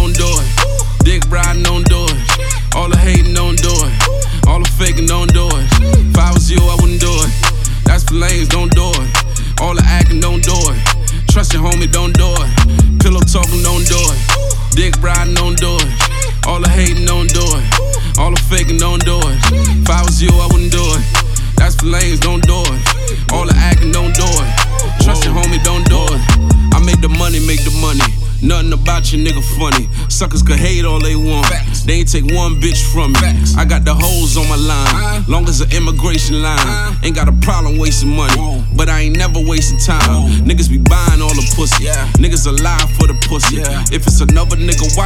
don't do it. Dick riding, don't do it. All the hating, don't do it. All the faking, don't do it. If I was you, I wouldn't do it. That's for lanes, don't do it. All the acting, don't do it. Trust your homie, don't do it. Pillow talking, don't do it. Dick riding, don't do it. All the hating, don't do it. All the faking, don't do it. If I was you, I wouldn't do it. That's for lanes, don't do it. All the acting, don't do it. Trust your homie, don't do it. I make the money, make the money. Nothing about you, nigga, funny. Suckers could hate all they want. They ain't take one bitch from me. I got the hoes on my line. Long as an immigration line. Ain't got a problem wasting money. But I ain't never wasting time. Niggas be buying all the pussy. Niggas alive for the pussy. If it's another nigga, why?